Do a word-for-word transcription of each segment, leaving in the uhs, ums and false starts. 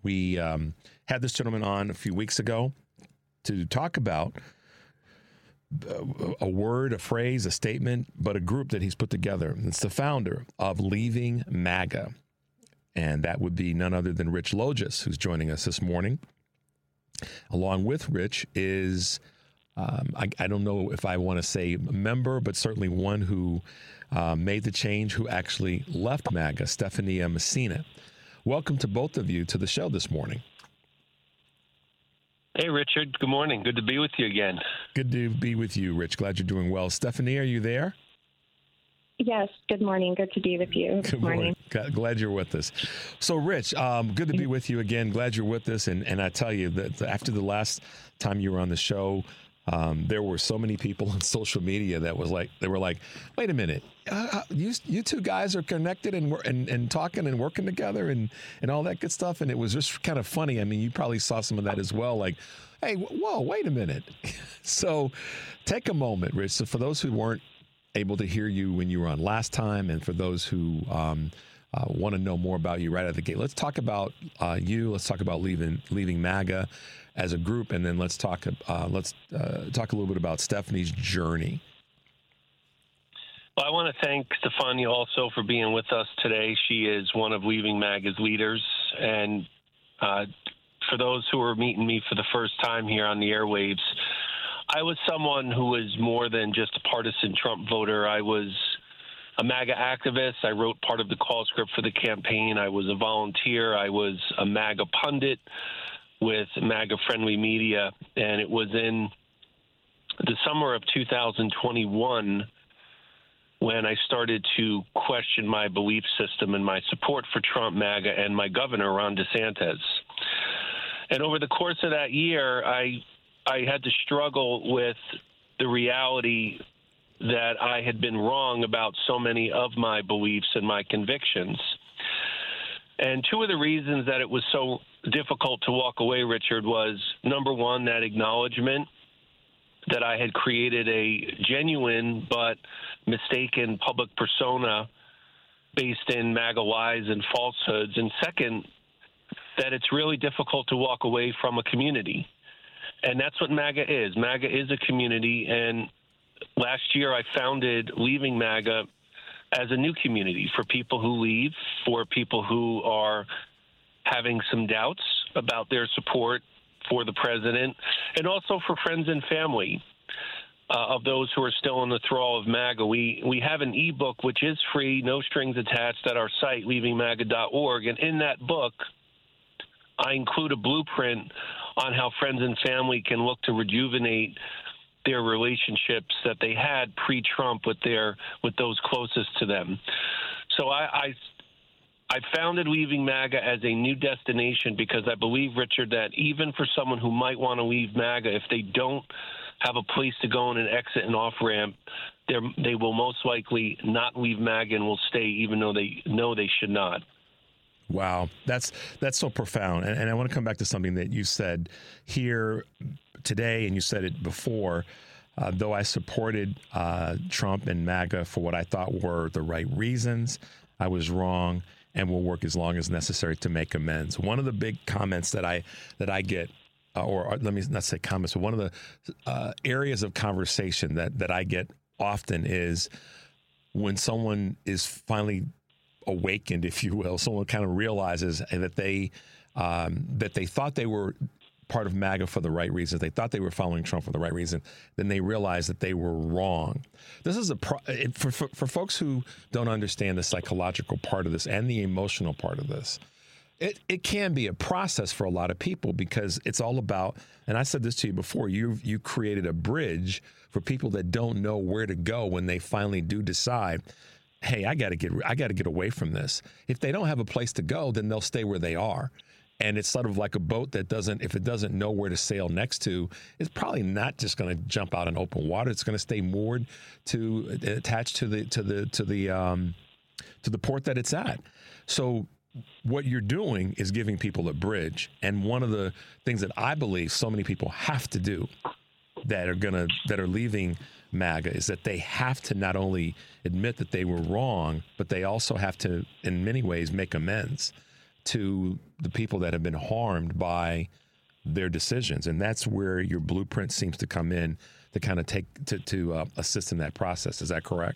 We um, had this gentleman on a few weeks ago to talk about a word, a phrase, a statement, but a group that he's put together. It's the founder of Leaving MAGA, and that would be none other than Rich Logis, who's joining us this morning. Along with Rich is, um, I, I don't know if I want to say member, but certainly one who uh, made the change, who actually left MAGA, Stephania Messina. Welcome to both of you to the show this morning. Hey, Richard. Good morning. Good to be with you again. Good to be with you, Rich. Glad you're doing well. Stephanie, are you there? Yes. Good morning. Good to be with you. Good morning. morning. Glad you're with us. So, Rich, um, good to be with you again. Glad you're with us. And, and I tell you that after the last time you were on the show, um, there were so many people on social media that was like, they were like, wait a minute, uh, you you two guys are connected and, and and talking and working together and, and all that good stuff. And it was just kind of funny. I mean, you probably saw some of that as well. Like, hey, whoa, wait a minute. So take a moment, Rich. So for those who weren't able to hear you when you were on last time, and for those who um, uh, want to know more about you right out of the gate, let's talk about uh, you. Let's talk about leaving leaving MAGA as a group, and then let's talk uh, let's uh, talk a little bit about Stephanie's journey. Well, I want to thank Stefania also for being with us today. She is one of Leaving MAGA's leaders, and uh, for those who are meeting me for the first time here on the airwaves, I was someone who was more than just a partisan Trump voter. I was a MAGA activist. I wrote part of the call script for the campaign. I was a volunteer. I was a MAGA pundit with MAGA Friendly Media, and it was in the summer of two thousand twenty-one when I started to question my belief system and my support for Trump, MAGA, and my governor, Ron DeSantis. And over the course of that year, I I had to struggle with the reality that I had been wrong about so many of my beliefs and my convictions. And two of the reasons that it was so difficult to walk away, Richard, was, number one, that acknowledgement that I had created a genuine but mistaken public persona based in MAGA lies and falsehoods. And second, that it's really difficult to walk away from a community. And that's what MAGA is. MAGA is a community. And last year I founded Leaving MAGA as a new community for people who leave, for people who are having some doubts about their support for the president, and also for friends and family uh, of those who are still in the thrall of MAGA. We we have an ebook which is free, no strings attached, at our site, leaving maga dot org. And in that book, I include a blueprint on how friends and family can look to rejuvenate their relationships that they had pre-Trump with their with those closest to them. So I, I I founded Leaving MAGA as a new destination because I believe, Richard, that even for someone who might want to leave MAGA, if they don't have a place to go in an exit and off-ramp, they will most likely not leave MAGA and will stay even though they know they should not. Wow, that's that's so profound. And, and I want to come back to something that you said here today, and you said it before. Uh, though I supported uh, Trump and MAGA for what I thought were the right reasons, I was wrong, and will work as long as necessary to make amends. One of the big comments that I that I get, uh, or, or let me not say comments, but one of the uh, areas of conversation that that I get often is when someone is finally awakened, if you will, someone kind of realizes that they um, that they thought they were part of MAGA for the right reasons. They thought they were following Trump for the right reason. Then they realized that they were wrong. This is a pro- for, for for folks who don't understand the psychological part of this and the emotional part of this. It it can be a process for a lot of people because it's all about. And I said this to you before. You you created a bridge for people that don't know where to go when they finally do decide, hey, I got to get I got to get away from this. If they don't have a place to go, then they'll stay where they are. And it's sort of like a boat that doesn't, if it doesn't know where to sail next to, it's probably not just going to jump out in open water. It's going to stay moored to attached to the to the to the um, to the port that it's at. So what you're doing is giving people a bridge. And one of the things that I believe so many people have to do that are gonna that are leaving MAGA is that they have to not only admit that they were wrong, but they also have to, in many ways, make amends. to the people that have been harmed by their decisions. And that's where your blueprint seems to come in to kind of take to, to uh, assist in that process. Is that correct?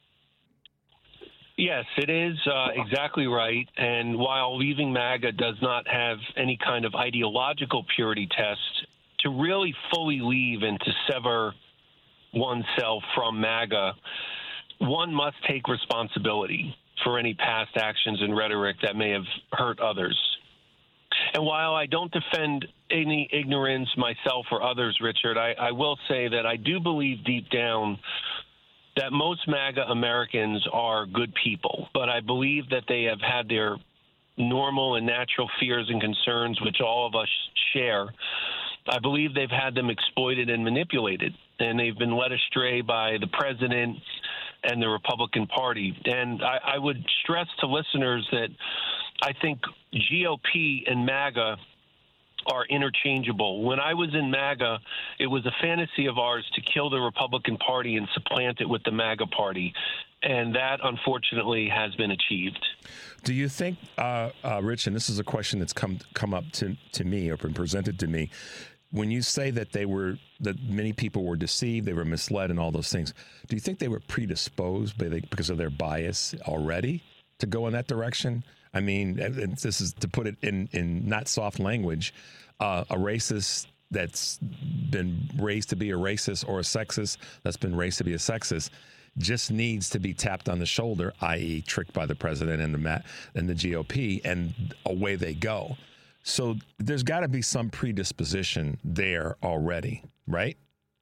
Yes, it is uh, exactly right. And while Leaving MAGA does not have any kind of ideological purity test, to really fully leave and to sever oneself from MAGA, one must take responsibility for any past actions and rhetoric that may have hurt others. And while I don't defend any ignorance myself or others, Richard, I, I will say that I do believe deep down that most MAGA Americans are good people, but I believe that they have had their normal and natural fears and concerns, which all of us share. I believe they've had them exploited and manipulated, and they've been led astray by the president and the Republican Party. And I, I would stress to listeners that I think G O P and MAGA are interchangeable. When I was in MAGA, it was a fantasy of ours to kill the Republican Party and supplant it with the MAGA Party. And that, unfortunately, has been achieved. Do you think, uh, uh, Rich, and this is a question that's come come up to, to me or been presented to me, when you say that they were, that many people were deceived, they were misled and all those things, do you think they were predisposed by the, because of their bias already to go in that direction? I mean, and this is to put it in, in not soft language, uh, a racist that's been raised to be a racist or a sexist that's been raised to be a sexist just needs to be tapped on the shoulder, that is tricked by the president and the Ma- and the G O P, and away they go. So there's got to be some predisposition there already, right?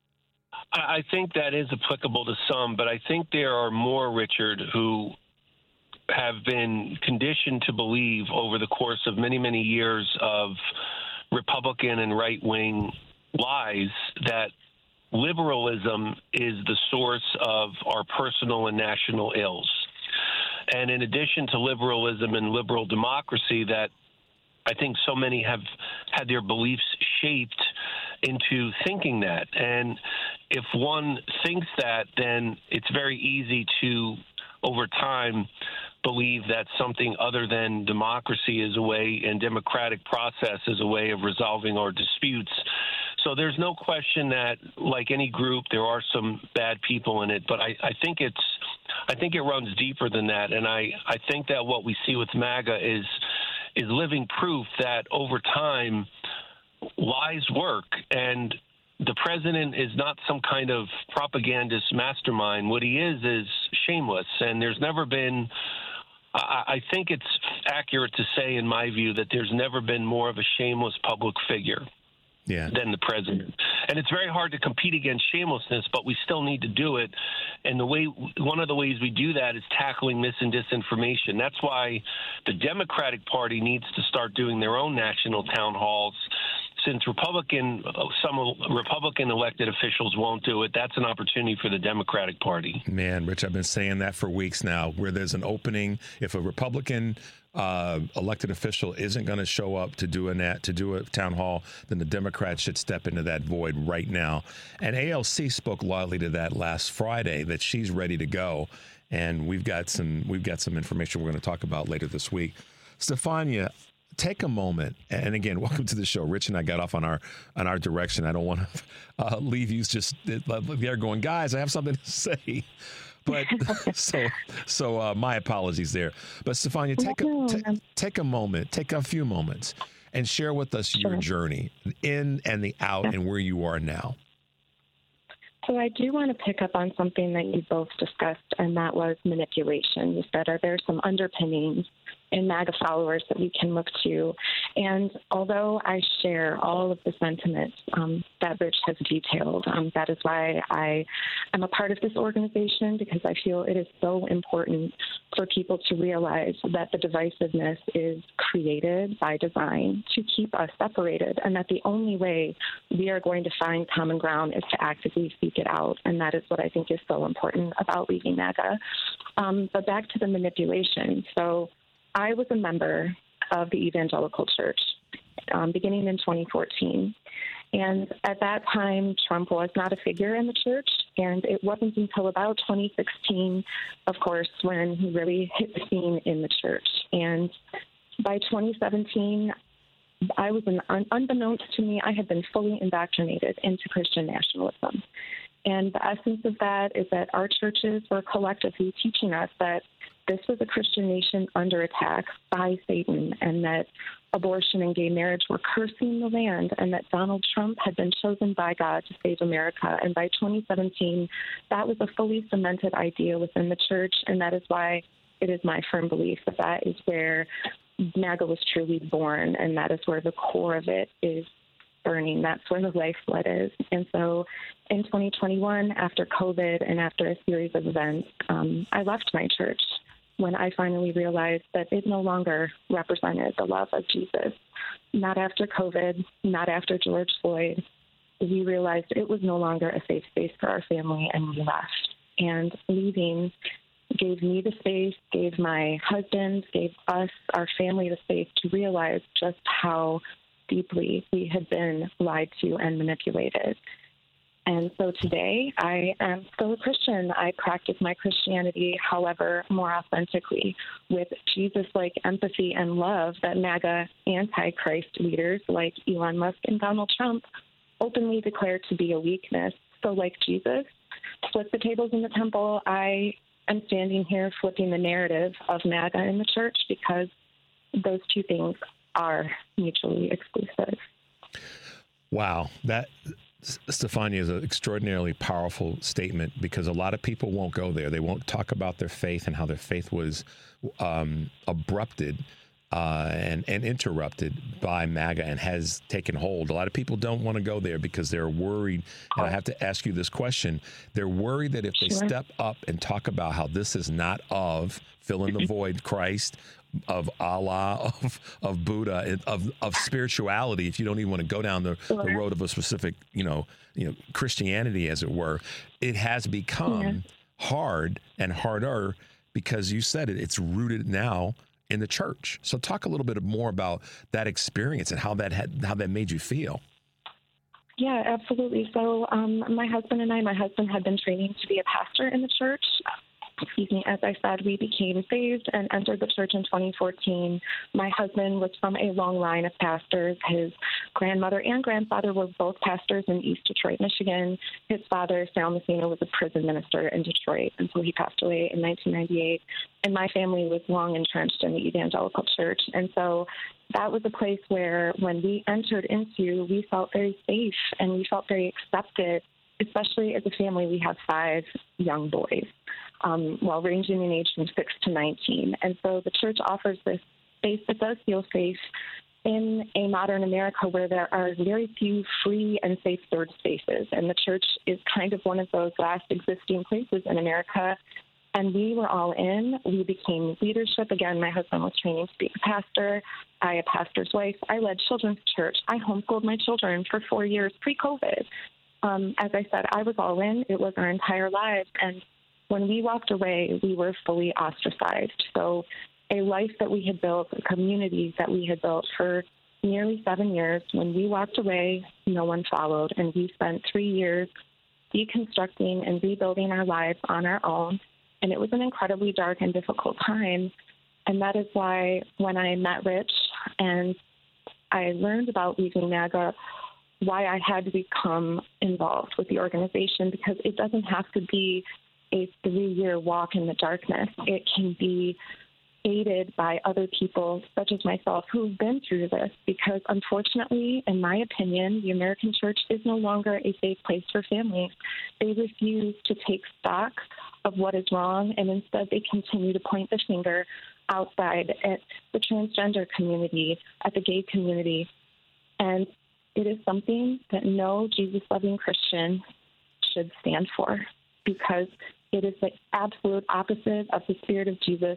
I think that is applicable to some, but I think there are more, Richard, who have been conditioned to believe over the course of many, many years of Republican and right-wing lies that liberalism is the source of our personal and national ills. And in addition to liberalism and liberal democracy, that I think so many have had their beliefs shaped into thinking that. And if one thinks that, then it's very easy to, over time, believe that something other than democracy is a way and democratic process is a way of resolving our disputes. So there's no question that, like any group, there are some bad people in it, but I, I think it's I think it runs deeper than that. And I, I think that what we see with MAGA is is living proof that over time lies work, and the president is not some kind of propagandist mastermind. What he is is shameless, and there's never been I think it's accurate to say, in my view, that there's never been more of a shameless public figure yeah. than the president. And it's very hard to compete against shamelessness, but we still need to do it. And the way, one of the ways we do that is tackling mis and disinformation. That's why the Democratic Party needs to start doing their own national town halls. Since Republican, some Republican elected officials won't do it, that's an opportunity for the Democratic Party. Man, Rich, I've been saying that for weeks now, where there's an opening. If a Republican uh, elected official isn't going to show up to do a nat, to do a town hall, then the Democrats should step into that void right now. And A L C spoke loudly to that last Friday, that she's ready to go. And we've got some we've got some information we're going to talk about later this week. Stefania, take a moment, and again, welcome to the show. Rich and I got off on our on our direction. I don't want to uh, leave you just there going, guys, I have something to say. But so so uh, my apologies there. But Stefania, take a t- take a moment, take a few moments, and share with us your journey in and the out and where you are now. So I do want to pick up on something that you both discussed, and that was manipulation. You said, are there some underpinnings in MAGA followers that we can look to? And although I share all of the sentiments um, that Rich has detailed, um, that is why I am a part of this organization, because I feel it is so important for people to realize that the divisiveness is created by design to keep us separated, and that the only way we are going to find common ground is to actively seek it out. And that is what I think is so important about Leaving MAGA. Um, but back to the manipulation. So I was a member of the Evangelical Church um, beginning in twenty fourteen. And at that time, Trump was not a figure in the church. And it wasn't until about twenty sixteen, of course, when he really hit the scene in the church. And by twenty seventeen, I was an, un, unbeknownst to me, I had been fully indoctrinated into Christian nationalism. And the essence of that is that our churches were collectively teaching us that this was a Christian nation under attack by Satan, and that abortion and gay marriage were cursing the land, and that Donald Trump had been chosen by God to save America. And by twenty seventeen, that was a fully cemented idea within the church, and that is why it is my firm belief that that is where MAGA was truly born, and that is where the core of it is burning. That's where the lifeblood is. And so in twenty twenty-one, after COVID and after a series of events, um, I left my church when I finally realized that it no longer represented the love of Jesus. Not after COVID, not after George Floyd. We realized it was no longer a safe space for our family, and we left. And leaving gave me the space, gave my husband, gave us, our family, the space to realize just how deeply we had been lied to and manipulated. And so today, I am still a Christian. I practice my Christianity, however, more authentically, with Jesus-like empathy and love that MAGA anti-Christ leaders like Elon Musk and Donald Trump openly declare to be a weakness. So like Jesus flipped the tables in the temple, I am standing here flipping the narrative of MAGA in the church, because those two things are mutually exclusive. Wow. That, Stefania, is an extraordinarily powerful statement, because a lot of people won't go there. They won't talk about their faith and how their faith was um, abrupted uh, and, and interrupted by MAGA and has taken hold. A lot of people don't want to go there because they're worried. And I have to ask you this question. They're worried that if they Sure. step up and talk about how this is not of, fill in the void, Christ, of Allah, of of Buddha, of of spirituality, if you don't even want to go down the, the road of a specific, you know, you know, Christianity, as it were, it has become yeah. hard and harder, because you said it, it's rooted now in the church. So talk a little bit more about that experience and how that had how that made you feel. Yeah, absolutely. So um, my husband and I, my husband had been training to be a pastor in the church. Excuse me, as I said, we became saved and entered the church in twenty fourteen. My husband was from a long line of pastors. His grandmother and grandfather were both pastors in East Detroit, Michigan. His father, Sal Messina, was a prison minister in Detroit until he passed away in nineteen ninety-eight. And my family was long entrenched in the evangelical church. And so that was a place where when we entered into, we felt very safe and we felt very accepted, especially as a family. We have five young boys. Um, well, ranging in age from six to nineteen. And so the church offers this space that does feel safe in a modern America where there are very few free and safe third spaces. And the church is kind of one of those last existing places in America. And we were all in. We became leadership. Again, my husband was training to be a pastor. I, a pastor's wife. I led children's church. I homeschooled my children for four years pre-COVID. Um, as I said, I was all in. It was our entire lives. And when we walked away, we were fully ostracized. So a life that we had built, a community that we had built for nearly seven years, when we walked away, no one followed. And we spent three years deconstructing and rebuilding our lives on our own. And it was an incredibly dark and difficult time. And that is why when I met Rich and I learned about leaving MAGA, why I had to become involved with the organization, because it doesn't have to be a three-year walk in the darkness. It can be aided by other people, such as myself, who've been through this, because unfortunately, in my opinion, the American church is no longer a safe place for families. They refuse to take stock of what is wrong, and instead they continue to point the finger outside at the transgender community, at the gay community. And it is something that no Jesus-loving Christian should stand for, because it is the absolute opposite of the spirit of Jesus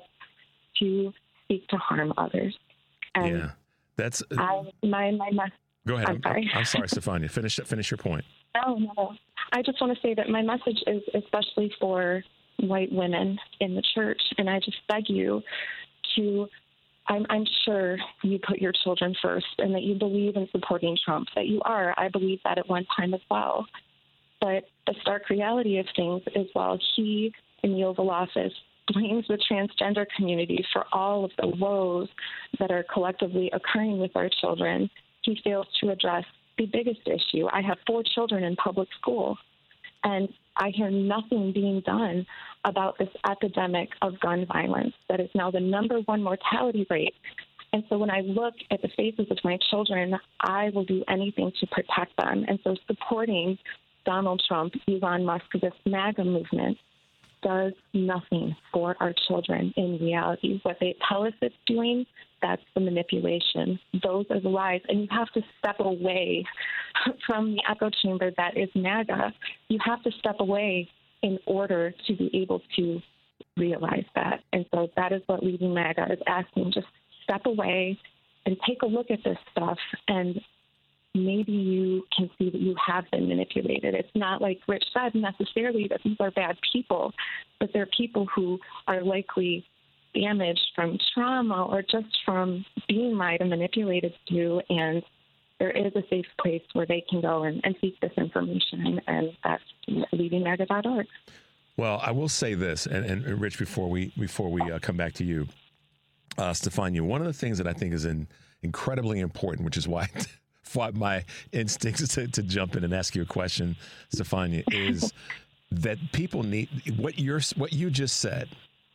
to seek to harm others. And yeah, that's. Uh, I, my, my, my, go ahead. I'm, I'm sorry. I'm sorry, Stefania. Finish finish your point. Oh, no. I just want to say that my message is especially for white women in the church, and I just beg you to, I'm, I'm sure you put your children first and that you believe in supporting Trump, that you are. I believe that at one time as well. But the stark reality of things is while he in the Oval Office blames the transgender community for all of the woes that are collectively occurring with our children. He fails to address the biggest issue. I have four children in public school, and I hear nothing being done about this epidemic of gun violence that is now the number one mortality rate. And so when I look at the faces of my children, I will do anything to protect them. And so supporting Donald Trump, Elon Musk, this MAGA movement does nothing for our children in reality. What they tell us it's doing, that's the manipulation. Those are the lies. And you have to step away from the echo chamber that is MAGA. You have to step away in order to be able to realize that. And so that is what Leaving MAGA is asking. Just step away and take a look at this stuff, and maybe you can see that you have been manipulated. It's not like Rich said necessarily that these are bad people, but they're people who are likely damaged from trauma or just from being lied and manipulated to, and there is a safe place where they can go and, and seek this information, and that's leaving maga dot org. Well, I will say this, and, and Rich, before we before we uh, come back to you, uh, Stefania, one of the things that I think is in, incredibly important, which is why I fought my instincts to, to jump in and ask you a question, Stefania, is that people need what you're what you just said.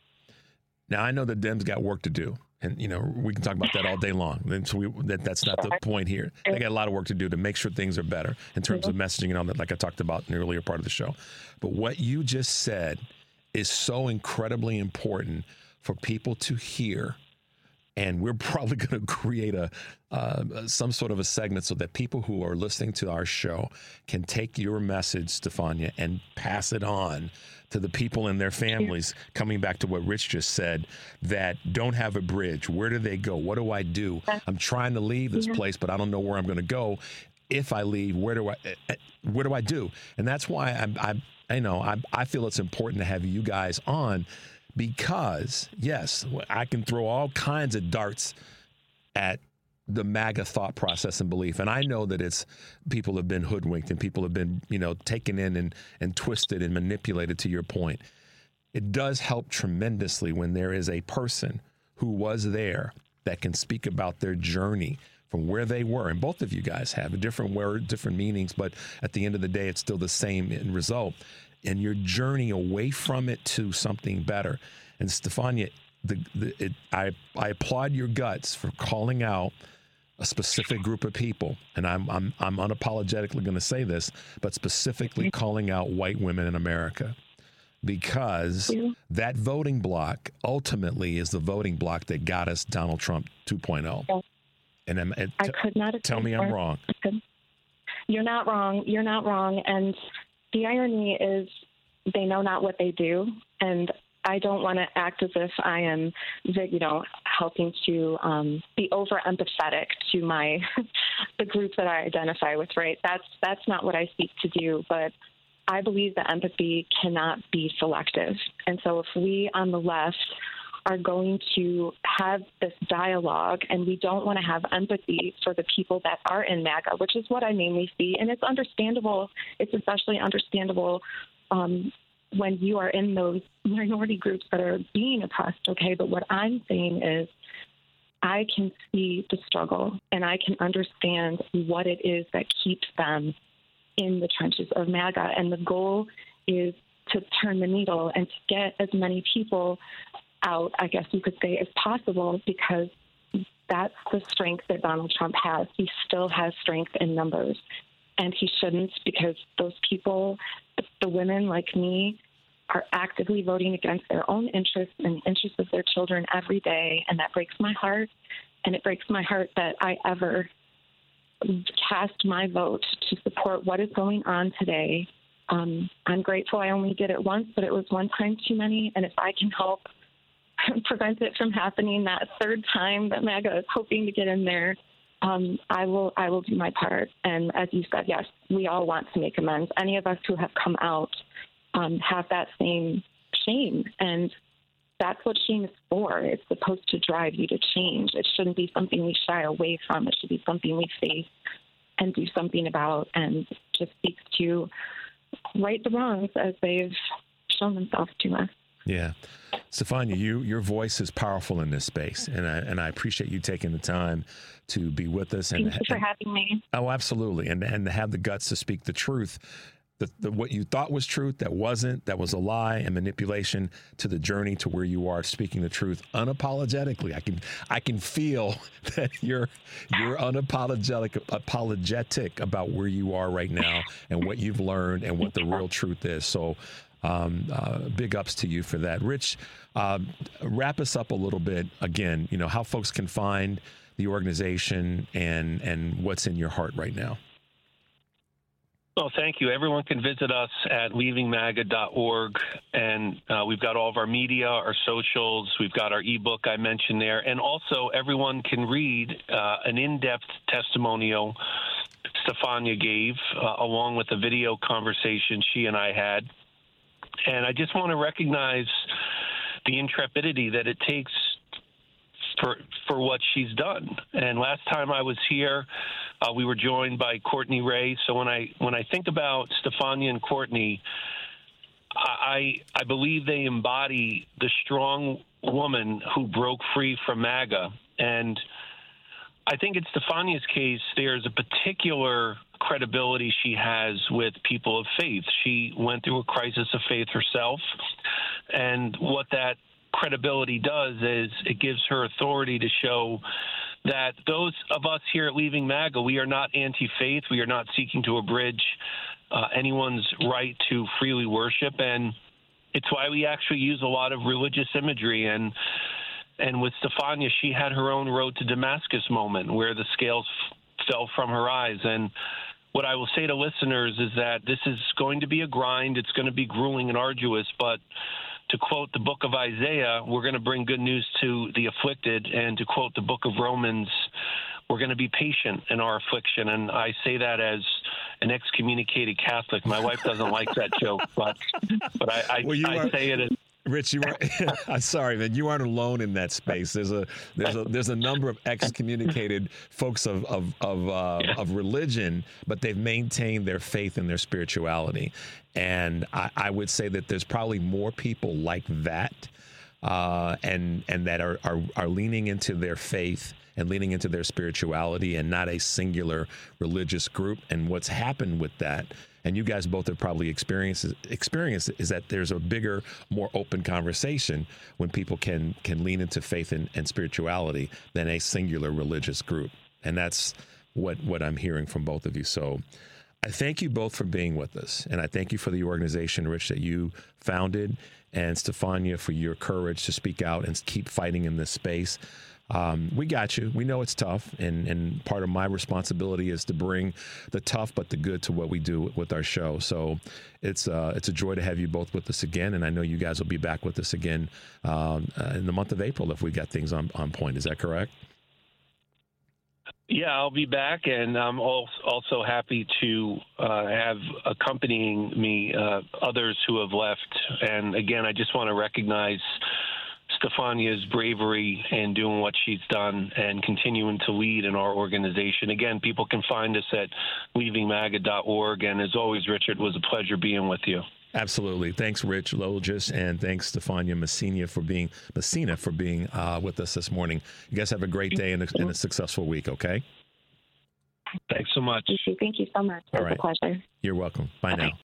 Now, I know the Dems got work to do, and, you know, we can talk about that all day long. And so we, that, that's not the point here. They got a lot of work to do to make sure things are better in terms of messaging and all that, like I talked about in the earlier part of the show. But what you just said is so incredibly important for people to hear. And we're probably going to create a uh, some sort of a segment so that people who are listening to our show can take your message, Stefania, and pass it on to the people and their families, coming back to what Rich just said, that don't have a bridge. Where do they go? What do I do? I'm trying to leave this place, but I don't know where I'm going to go. If I leave, where do I where do I do? And that's why I'm, I'm I know I I feel it's important to have you guys on, because yes, I can throw all kinds of darts at the MAGA thought process and belief. And I know that it's people have been hoodwinked and people have been, you know, taken in and, and twisted and manipulated, to your point. It does help tremendously when there is a person who was there that can speak about their journey from where they were. And both of you guys have a different word, different meanings, but at the end of the day, it's still the same end result. And your journey away from it to something better. And Stefania, the, the, it, I, I applaud your guts for calling out a specific group of people, and I'm I'm I'm unapologetically going to say this, but specifically calling out white women in America, because that voting block ultimately is the voting block that got us Donald Trump two point oh. Yes. And I'm, it, I could not tell me I'm wrong. You're not wrong. You're not wrong. And the irony is, they know not what they do, and I don't want to act as if I am, you know, helping to um, be over empathetic to my the group that I identify with. Right? That's that's not what I seek to do. But I believe that empathy cannot be selective. And so, if we on the left are going to have this dialogue, and we don't want to have empathy for the people that are in MAGA, which is what I mainly see, and it's understandable. It's especially understandable. Um, when you are in those minority groups that are being oppressed, okay? But what I'm saying is, I can see the struggle, and I can understand what it is that keeps them in the trenches of MAGA. And the goal is to turn the needle and to get as many people out, I guess you could say, as possible, because that's the strength that Donald Trump has. He still has strength in numbers. And he shouldn't, because those people, the women like me, are actively voting against their own interests and the interests of their children every day. And that breaks my heart. And it breaks my heart that I ever cast my vote to support what is going on today. Um, I'm grateful I only did it once, but it was one time too many. And if I can help prevent it from happening that third time that MAGA is hoping to get in there, Um, I will I will do my part. And as you said, yes, we all want to make amends. Any of us who have come out um, have that same shame. And that's what shame is for. It's supposed to drive you to change. It shouldn't be something we shy away from. It should be something we face and do something about, and just speaks to right the wrongs as they've shown themselves to us. Yeah. Stefania, you your voice is powerful in this space, and I and I appreciate you taking the time to be with us. And, Thank you for having me. Oh, absolutely, and and to have the guts to speak the truth. The, the, what you thought was truth that wasn't, that was a lie and manipulation, to the journey to where you are speaking the truth unapologetically. I can I can feel that you're you're unapologetic apologetic about where you are right now and what you've learned and what the real truth is. So um, uh, big ups to you for that. Rich, uh, wrap us up a little bit again, you know, how folks can find the organization and and what's in your heart right now. Well, thank you. Everyone can visit us at leaving maga dot org, and uh, we've got all of our media, our socials. We've got our ebook I mentioned there, and also everyone can read uh, an in-depth testimonial Stefania gave, uh, along with a video conversation she and I had. And I just want to recognize the intrepidity that it takes for for what she's done. And last time I was here, uh, we were joined by Courtney Ray. So when I when I think about Stefania and Courtney, I I believe they embody the strong woman who broke free from MAGA. And I think in Stefania's case, there's a particular credibility she has with people of faith. She went through a crisis of faith herself, and what that credibility does is it gives her authority to show that those of us here at Leaving MAGA, we are not anti-faith. We are not seeking to abridge uh, anyone's right to freely worship, and it's why we actually use a lot of religious imagery. And and with Stefania, she had her own road to Damascus moment where the scales f- fell from her eyes. And what I will say to listeners is that this is going to be a grind. It's going to be grueling and arduous, but to quote the book of Isaiah, we're going to bring good news to the afflicted. And to quote the book of Romans, we're going to be patient in our affliction. And I say that as an excommunicated Catholic. My wife doesn't like that joke, but but I, I, well, I say it as... Rich, you weren't, I'm sorry, man. You aren't alone in that space. There's a there's a there's a number of excommunicated folks of of of, uh, yeah. of religion, but they've maintained their faith and their spirituality. And I, I would say that there's probably more people like that, uh, and and that are, are are leaning into their faith and leaning into their spirituality, and not a singular religious group. And what's happened with that, and you guys both have probably experienced experienced is that there's a bigger, more open conversation when people can can lean into faith and, and spirituality than a singular religious group. And that's what what I'm hearing from both of you. So I thank you both for being with us, and I thank you for the organization, Rich, that you founded, and Stefania for your courage to speak out and keep fighting in this space. Um, we got you. We know it's tough, and, and part of my responsibility is to bring the tough but the good to what we do with our show. So it's uh, it's a joy to have you both with us again, and I know you guys will be back with us again um, uh, in the month of April if we got things on, on point. Is that correct? Yeah, I'll be back, and I'm also happy to uh, have accompanying me uh, others who have left. And again, I just want to recognize Stefania's bravery in doing what she's done and continuing to lead in our organization. Again, people can find us at leaving maga dot org. And as always, Richard, it was a pleasure being with you. Absolutely. Thanks, Rich Logis, and thanks, Stefania Messina, for being Messina for being uh, with us this morning. You guys have a great day and a, and a successful week, okay? Thanks so much. Thank you so much. It was a pleasure. You're welcome. Bye okay. now.